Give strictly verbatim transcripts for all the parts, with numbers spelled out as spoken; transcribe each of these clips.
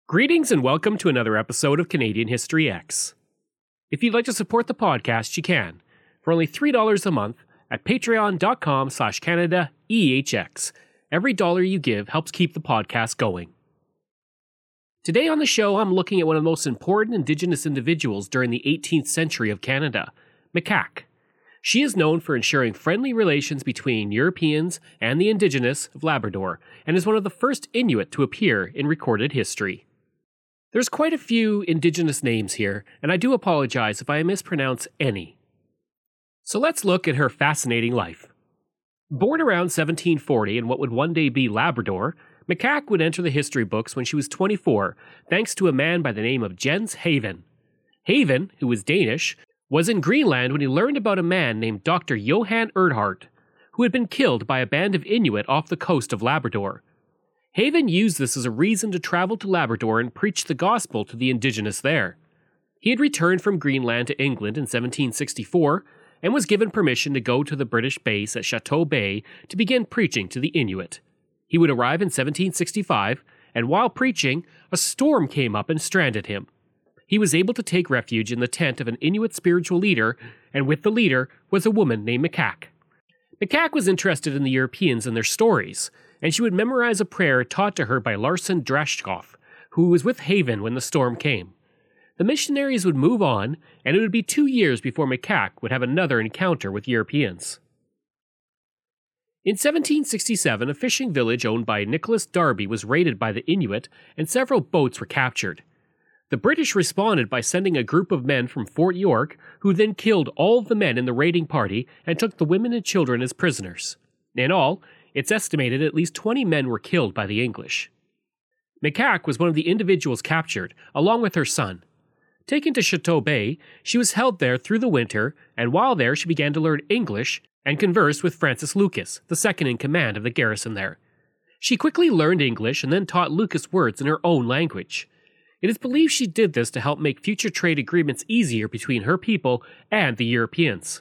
Greetings and welcome to another episode of Canadian History X. If you'd like to support the podcast, you can, for only three dollars a month at patreon.com slash Canada EHX. Every dollar you give helps keep the podcast going. Today on the show, I'm looking at one of the most important Indigenous individuals during the eighteenth century of Canada, Macaque. She is known for ensuring friendly relations between Europeans and the Indigenous of Labrador, and is one of the first Inuit to appear in recorded history. There's quite a few Indigenous names here, and I do apologize if I mispronounce any. So let's look at her fascinating life. Born around seventeen forty in what would one day be Labrador, Macaque would enter the history books when she was twenty-four, thanks to a man by the name of Jens Haven. Haven, who was Danish, was in Greenland when he learned about a man named Doctor Johan Erdhart, who had been killed by a band of Inuit off the coast of Labrador. Haven used this as a reason to travel to Labrador and preach the gospel to the Indigenous there. He had returned from Greenland to England in seventeen sixty-four and was given permission to go to the British base at Chateau Bay to begin preaching to the Inuit. He would arrive in seventeen sixty-five, and while preaching, a storm came up and stranded him. He was able to take refuge in the tent of an Inuit spiritual leader, and with the leader was a woman named Macaque. Macaque was interested in the Europeans and their stories, and she would memorize a prayer taught to her by Larsen Drashkov, who was with Haven when the storm came. The missionaries would move on, and it would be two years before Macaque would have another encounter with Europeans. In seventeen sixty-seven, a fishing village owned by Nicholas Darby was raided by the Inuit, and several boats were captured. The British responded by sending a group of men from Fort York, who then killed all of the men in the raiding party and took the women and children as prisoners. In all, it's estimated at least twenty men were killed by the English. Macaque was one of the individuals captured, along with her son. Taken to Chateau Bay, she was held there through the winter, and while there she began to learn English and conversed with Francis Lucas, the second in command of the garrison there. She quickly learned English and then taught Lucas words in her own language. It is believed she did this to help make future trade agreements easier between her people and the Europeans.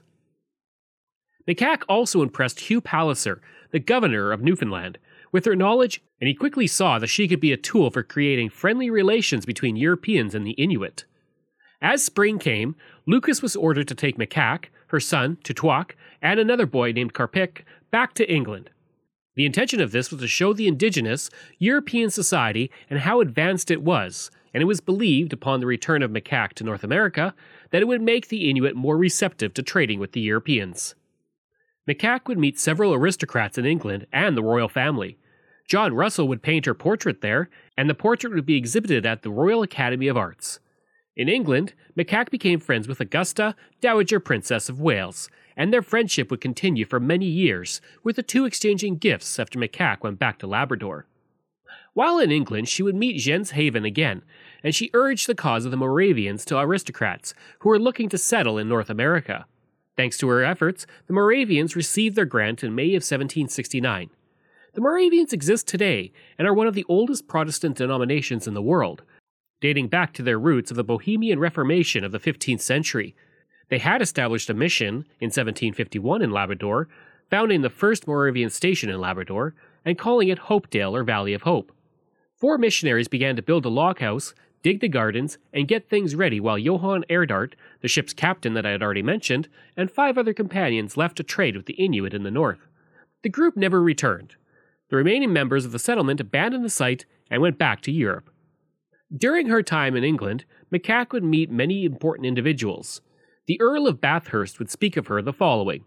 Macaque also impressed Hugh Palliser, the governor of Newfoundland, with her knowledge, and he quickly saw that she could be a tool for creating friendly relations between Europeans and the Inuit. As spring came, Lucas was ordered to take Macaque, her son, Tutuak, and another boy named Karpik back to England. The intention of this was to show the Indigenous European society and how advanced it was, and it was believed, upon the return of Macaque to North America, that it would make the Inuit more receptive to trading with the Europeans. Macaque would meet several aristocrats in England and the royal family. John Russell would paint her portrait there, and the portrait would be exhibited at the Royal Academy of Arts. In England, Macaque became friends with Augusta, Dowager Princess of Wales, and their friendship would continue for many years, with the two exchanging gifts after Macaque went back to Labrador. While in England, she would meet Jens Haven again, and she urged the cause of the Moravians to aristocrats who were looking to settle in North America. Thanks to her efforts, the Moravians received their grant in May of seventeen sixty-nine. The Moravians exist today and are one of the oldest Protestant denominations in the world, dating back to their roots of the Bohemian Reformation of the fifteenth century. They had established a mission in seventeen fifty-one in Labrador, founding the first Moravian station in Labrador, and calling it Hopedale or Valley of Hope. Four missionaries began to build a log house, dig the gardens, and get things ready while Johan Erdhart, the ship's captain that I had already mentioned, and five other companions left to trade with the Inuit in the north. The group never returned. The remaining members of the settlement abandoned the site and went back to Europe. During her time in England, Macaque would meet many important individuals. The Earl of Bathurst would speak of her the following.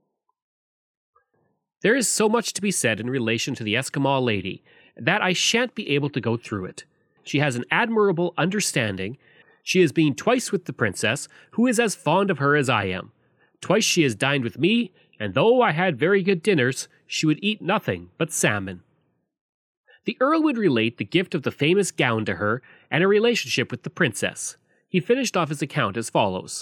There is so much to be said in relation to the Eskimo lady, that I shan't be able to go through it. She has an admirable understanding. She has been twice with the princess, who is as fond of her as I am. Twice she has dined with me, and though I had very good dinners, she would eat nothing but salmon. The Earl would relate the gift of the famous gown to her and a relationship with the princess. He finished off his account as follows.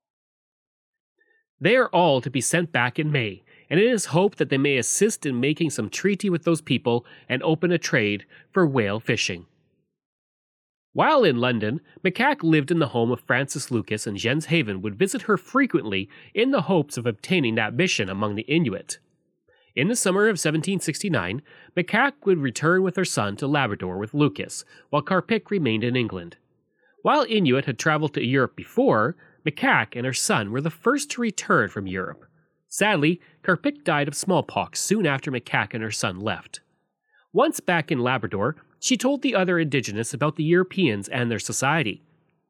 They are all to be sent back in May, and it is hoped that they may assist in making some treaty with those people and open a trade for whale fishing. While in London, Macaque lived in the home of Francis Lucas, and Jens Haven would visit her frequently in the hopes of obtaining that mission among the Inuit. In the summer of seventeen sixty-nine, Macaque would return with her son to Labrador with Lucas, while Karpik remained in England. While Inuit had traveled to Europe before, Macaque and her son were the first to return from Europe. Sadly, Karpik died of smallpox soon after Macaque and her son left. Once back in Labrador, she told the other Indigenous about the Europeans and their society.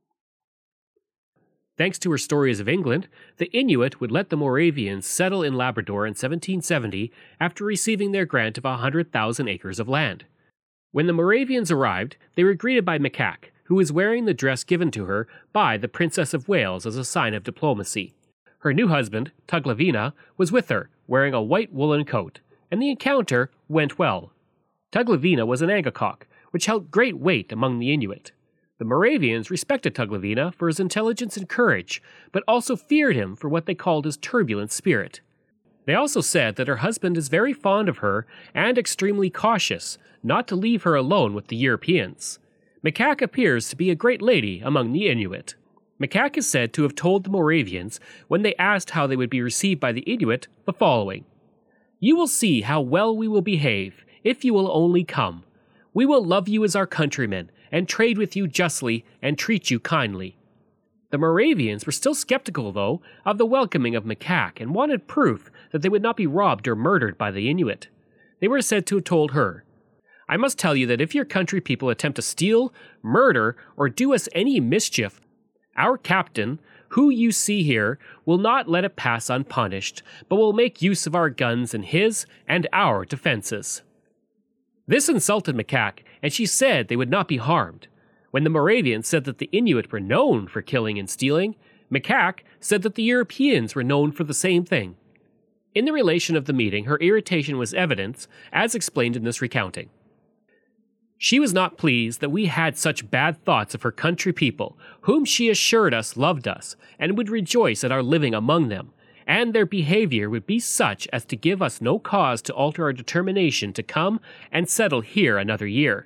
Thanks to her stories of England, the Inuit would let the Moravians settle in Labrador in seventeen seventy after receiving their grant of one hundred thousand acres of land. When the Moravians arrived, they were greeted by Macaque, who was wearing the dress given to her by the Princess of Wales as a sign of diplomacy. Her new husband, Tuglavina, was with her, wearing a white woolen coat, and the encounter went well. Tuglavina was an Angakok, which held great weight among the Inuit. The Moravians respected Tuglavina for his intelligence and courage, but also feared him for what they called his turbulent spirit. They also said that her husband is very fond of her and extremely cautious, not to leave her alone with the Europeans. Macaque appears to be a great lady among the Inuit. Macaque is said to have told the Moravians, when they asked how they would be received by the Inuit, the following: "You will see how well we will behave, if you will only come. We will love you as our countrymen, and trade with you justly, and treat you kindly." The Moravians were still skeptical, though, of the welcoming of Macaque and wanted proof that they would not be robbed or murdered by the Inuit. They were said to have told her, "I must tell you that if your country people attempt to steal, murder, or do us any mischief, our captain, who you see here, will not let it pass unpunished, but will make use of our guns in his and our defenses." This insulted Macaque, and she said they would not be harmed. When the Moravians said that the Inuit were known for killing and stealing, Macaque said that the Europeans were known for the same thing. In the relation of the meeting, her irritation was evident, as explained in this recounting. She was not pleased that we had such bad thoughts of her country people, whom she assured us loved us, and would rejoice at our living among them, and their behavior would be such as to give us no cause to alter our determination to come and settle here another year.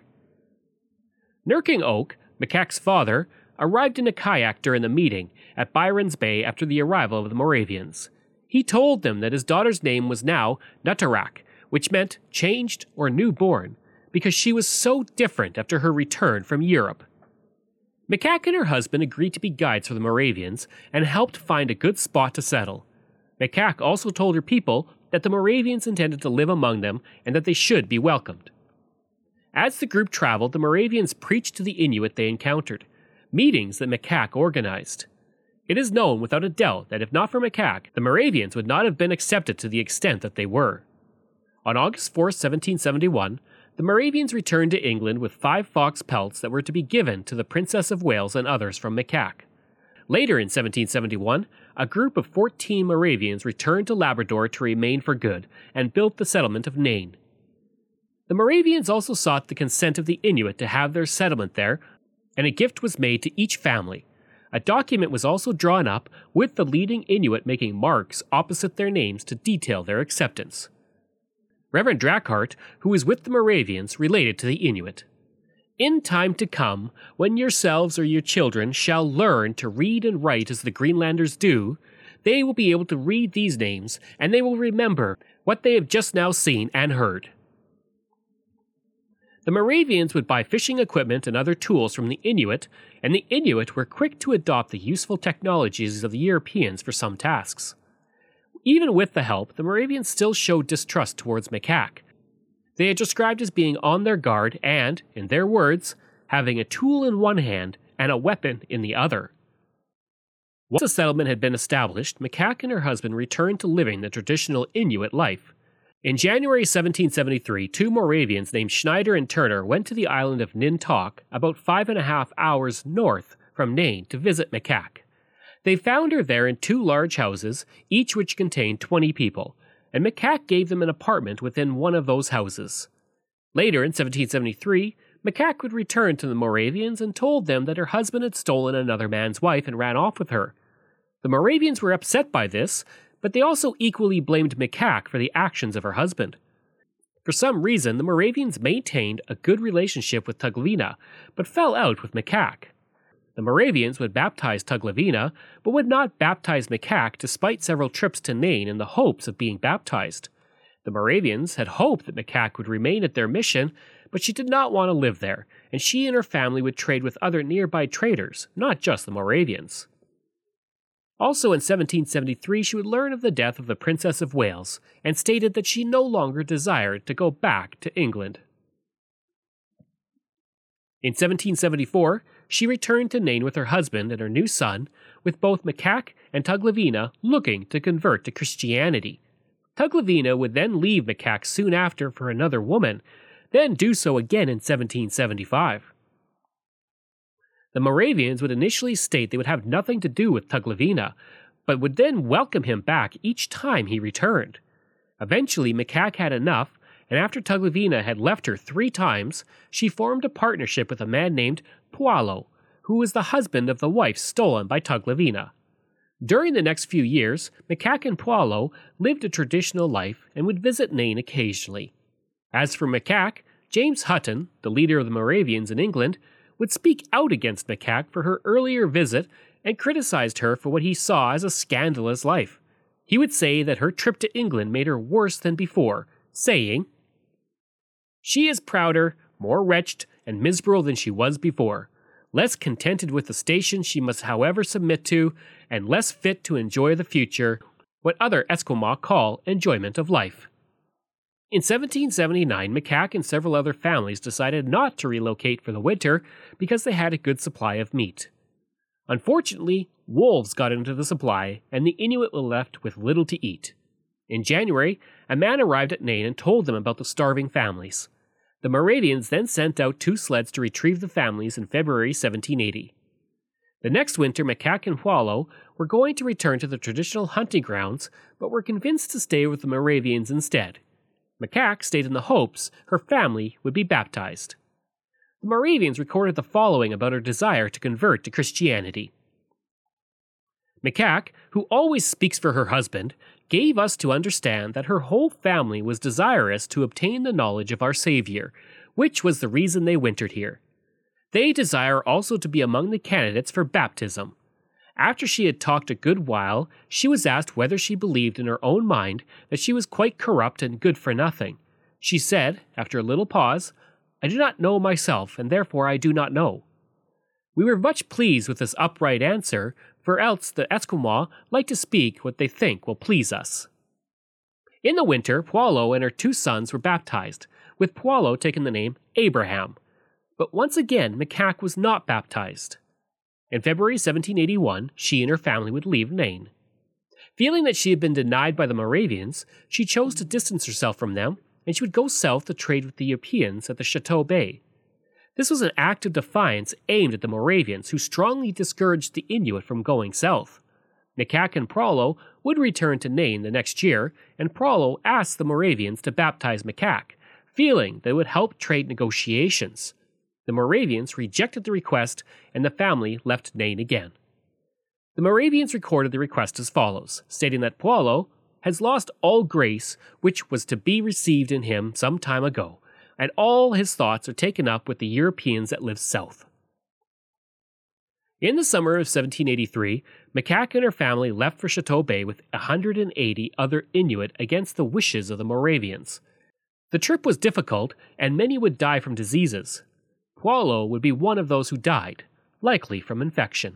Nurking Oak, Macaque's father, arrived in a kayak during the meeting at Byron's Bay after the arrival of the Moravians. He told them that his daughter's name was now Nutarak, which meant changed or newborn, because she was so different after her return from Europe. Macaque and her husband agreed to be guides for the Moravians and helped find a good spot to settle. Macaque also told her people that the Moravians intended to live among them and that they should be welcomed. As the group traveled, the Moravians preached to the Inuit they encountered, meetings that Macaque organized. It is known without a doubt that if not for Macaque, the Moravians would not have been accepted to the extent that they were. On August fourth, seventeen seventy-one, the Moravians returned to England with five fox pelts that were to be given to the Princess of Wales and others from Macaque. Later in seventeen seventy-one, a group of fourteen Moravians returned to Labrador to remain for good and built the settlement of Nain. The Moravians also sought the consent of the Inuit to have their settlement there, and a gift was made to each family. A document was also drawn up with the leading Inuit making marks opposite their names to detail their acceptance. Reverend Drackhart, who was with the Moravians, related to the Inuit, "In time to come, when yourselves or your children shall learn to read and write as the Greenlanders do, they will be able to read these names, and they will remember what they have just now seen and heard." The Moravians would buy fishing equipment and other tools from the Inuit, and the Inuit were quick to adopt the useful technologies of the Europeans for some tasks. Even with the help, the Moravians still showed distrust towards Macaque. They are described as being on their guard and, in their words, having a tool in one hand and a weapon in the other. Once a settlement had been established, Macaque and her husband returned to living the traditional Inuit life. In January seventeen seventy-three, two Moravians named Schneider and Turner went to the island of Nintok, about five and a half hours north from Nain, to visit Macaque. They found her there in two large houses, each which contained twenty people, and Macaque gave them an apartment within one of those houses. Later, in seventeen seventy-three, Macaque would return to the Moravians and told them that her husband had stolen another man's wife and ran off with her. The Moravians were upset by this, but they also equally blamed Macaque for the actions of her husband. For some reason, the Moravians maintained a good relationship with Tuglavina, but fell out with Macaque. The Moravians would baptize Tuglavina, but would not baptize Macaque despite several trips to Nain in the hopes of being baptized. The Moravians had hoped that Macaque would remain at their mission, but she did not want to live there, and she and her family would trade with other nearby traders, not just the Moravians. Also in seventeen seventy-three, she would learn of the death of the Princess of Wales, and stated that she no longer desired to go back to England. In seventeen seventy-four, she returned to Nain with her husband and her new son, with both Macaque and Tuglavina looking to convert to Christianity. Tuglavina would then leave Macaque soon after for another woman, then do so again in seventeen seventy-five. The Moravians would initially state they would have nothing to do with Tuglavina, but would then welcome him back each time he returned. Eventually, Macaque had enough, and after Tuglavina had left her three times, she formed a partnership with a man named Pualo, who was the husband of the wife stolen by Tuglavina. During the next few years, Macaque and Pualo lived a traditional life and would visit Nain occasionally. As for Macaque, James Hutton, the leader of the Moravians in England, would speak out against Macaque for her earlier visit and criticized her for what he saw as a scandalous life. He would say that her trip to England made her worse than before, saying, "She is prouder, more wretched, and miserable than she was before, less contented with the station she must however submit to, and less fit to enjoy the future, what other Esquimaux call enjoyment of life." In seventeen seventy-nine, Macaque and several other families decided not to relocate for the winter because they had a good supply of meat. Unfortunately, wolves got into the supply, and the Inuit were left with little to eat. In January, a man arrived at Nain and told them about the starving families. The Moravians then sent out two sleds to retrieve the families in February seventeen eighty. The next winter, Macaque and Pualo were going to return to the traditional hunting grounds, but were convinced to stay with the Moravians instead. Macaque stayed in the hopes her family would be baptized. The Moravians recorded the following about her desire to convert to Christianity. Macaque, who always speaks for her husband, gave us to understand that her whole family was desirous to obtain the knowledge of our Savior, which was the reason they wintered here. They desire also to be among the candidates for baptism. After she had talked a good while, she was asked whether she believed in her own mind that she was quite corrupt and good for nothing. She said, after a little pause, "I do not know myself, and therefore I do not know." We were much pleased with this upright answer, for else the Esquimaux like to speak what they think will please us. In the winter, Pualo and her two sons were baptized, with Pualo taking the name Abraham. But once again, Macaque was not baptized. In February seventeen eighty-one, she and her family would leave Nain. Feeling that she had been denied by the Moravians, she chose to distance herself from them, and she would go south to trade with the Europeans at the Chateau Bay. This was an act of defiance aimed at the Moravians, who strongly discouraged the Inuit from going south. Macaque and Pualo would return to Nain the next year, and Pualo asked the Moravians to baptize Macaque, feeling that it would help trade negotiations. The Moravians rejected the request, and the family left Nain again. The Moravians recorded the request as follows, stating that Pualo has lost all grace which was to be received in him some time ago, and all his thoughts are taken up with the Europeans that live south. In the summer of seventeen eighty-three, Macaque and her family left for Chateau Bay with one hundred eighty other Inuit against the wishes of the Moravians. The trip was difficult, and many would die from diseases. Pualo would be one of those who died, likely from infection.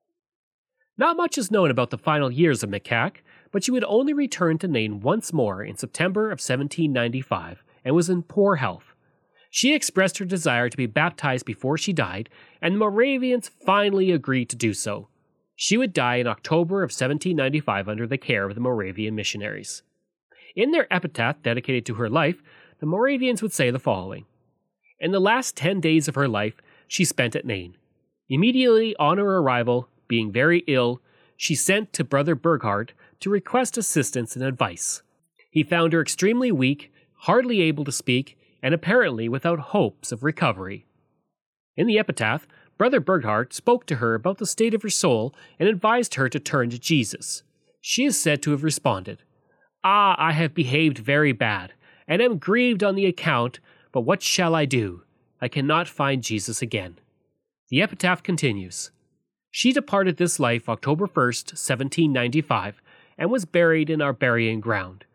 Not much is known about the final years of Macaque, but she would only return to Nain once more in September of seventeen ninety-five and was in poor health. She expressed her desire to be baptized before she died, and the Moravians finally agreed to do so. She would die in October of seventeen ninety-five under the care of the Moravian missionaries. In their epitaph dedicated to her life, the Moravians would say the following. In the last ten days of her life, she spent at Nain. Immediately on her arrival, being very ill, she sent to Brother Burghart to request assistance and advice. He found her extremely weak, hardly able to speak, and apparently without hopes of recovery. In the epitaph, Brother Burghart spoke to her about the state of her soul and advised her to turn to Jesus. She is said to have responded, "Ah, I have behaved very bad, and am grieved on the account, but what shall I do? I cannot find Jesus again." The epitaph continues. She departed this life October first, seventeen ninety-five, and was buried in our burying ground.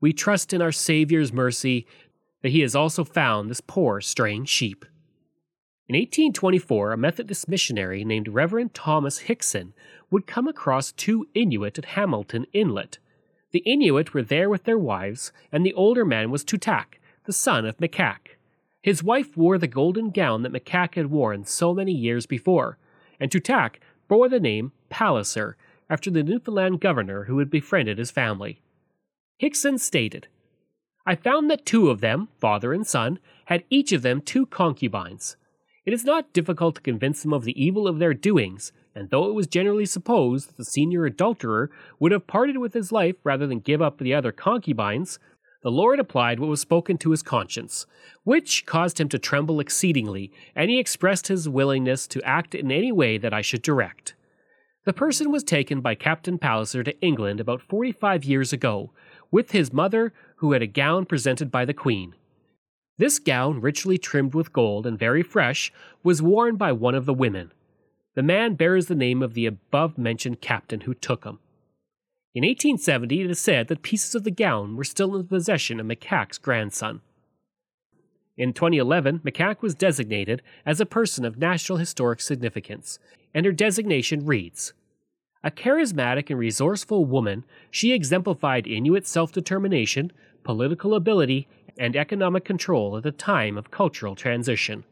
We trust in our Saviour's mercy that he has also found this poor straying sheep. In eighteen twenty-four, a Methodist missionary named Reverend Thomas Hickson would come across two Inuit at Hamilton Inlet. The Inuit were there with their wives, and the older man was Tutak, the son of Mikak. His wife wore the golden gown that Mikak had worn so many years before, and Tutak bore the name Palliser, after the Newfoundland governor who had befriended his family. Hickson stated, "I found that two of them, father and son, had each of them two concubines. It is not difficult to convince them of the evil of their doings, and though it was generally supposed that the senior adulterer would have parted with his life rather than give up the other concubines, the Lord applied what was spoken to his conscience, which caused him to tremble exceedingly, and he expressed his willingness to act in any way that I should direct. The person was taken by Captain Palliser to England about forty-five years ago, with his mother, who had a gown presented by the Queen. This gown, richly trimmed with gold and very fresh, was worn by one of the women. The man bears the name of the above-mentioned captain who took him. In eighteen seventy, it is said that pieces of the gown were still in the possession of Mikak's grandson. In twenty eleven, Mikak was designated as a person of national historic significance, and her designation reads, "A charismatic and resourceful woman, she exemplified Inuit self-determination, political ability, and economic control at a time of cultural transition."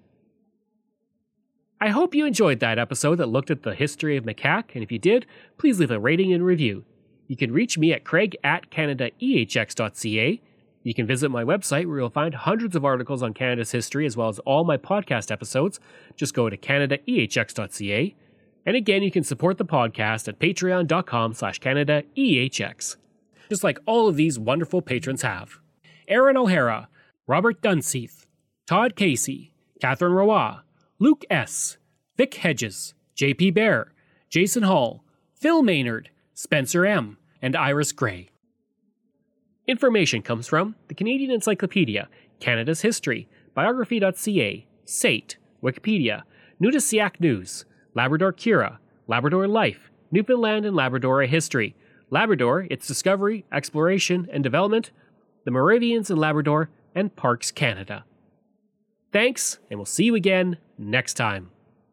I hope you enjoyed that episode that looked at the history of Mikak, and if you did, please leave a rating and review. You can reach me at craig at canada e h x dot c a. You can visit my website where you'll find hundreds of articles on Canada's history as well as all my podcast episodes. Just go to canada e h x dot c a. And again, you can support the podcast at patreon.com slash Canada EHX. Just like all of these wonderful patrons have. Aaron O'Hara, Robert Dunseith, Todd Casey, Catherine Roy, Luke S., Vic Hedges, J P Bear, Jason Hall, Phil Maynard, Spencer M., and Iris Gray. Information comes from the Canadian Encyclopedia, Canada's History, biography dot c a, S A T, Wikipedia, Nunisiaq News, Labrador Cura, Labrador Life, Newfoundland and Labrador A History, Labrador, its discovery, exploration, and development, the Moravians in Labrador, and Parks Canada. Thanks, and we'll see you again next time.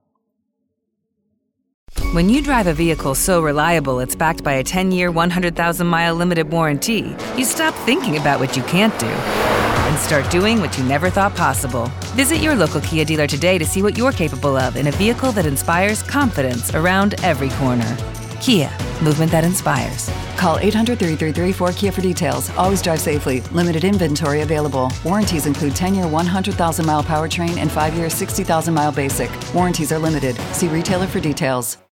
When you drive a vehicle so reliable it's backed by a ten-year, one hundred thousand mile limited warranty, you stop thinking about what you can't do and start doing what you never thought possible. Visit your local Kia dealer today to see what you're capable of in a vehicle that inspires confidence around every corner. Kia, movement that inspires. Call eight hundred, three three three, four Kia for details. Always drive safely. Limited inventory available. Warranties include ten-year, one hundred thousand mile powertrain and five-year, sixty thousand mile basic. Warranties are limited. See retailer for details.